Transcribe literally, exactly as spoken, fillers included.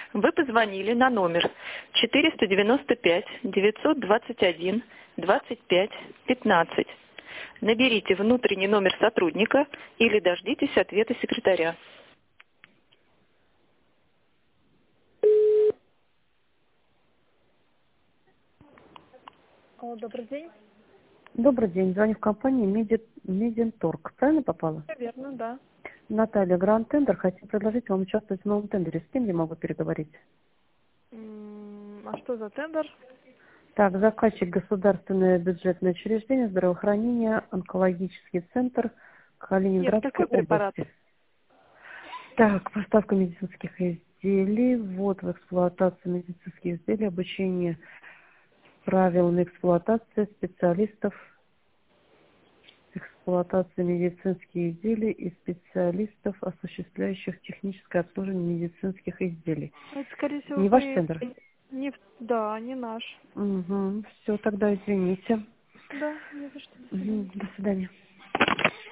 Вы позвонили на номер четыреста девяносто пять девятьсот двадцать один двадцать пять пятнадцать. Наберите внутренний номер сотрудника или дождитесь ответа секретаря. Алло, добрый день. Добрый день. Звоню в компанию Меди... Мединторг. Правильно попала? Все верно, да. Наталья, Гранд Тендер. Хочу предложить вам участвовать в новом тендере. С кем я могу переговорить? М, А что за тендер? Так, заказчик государственное бюджетное учреждение здравоохранения, онкологический центр Нет, Калининградской какой препарат? области. Так, поставка медицинских изделий, ввод в эксплуатацию медицинских изделий, обучение правилам эксплуатации специалистов, эксплуатации медицинских изделий и специалистов, осуществляющих техническое обслуживание медицинских изделий. Это, скорее всего, Не ваш вы... тендер? Не... в- Да, не наш. Угу. Все, тогда извините. Да, не за что. До свидания. Мгм. До свидания.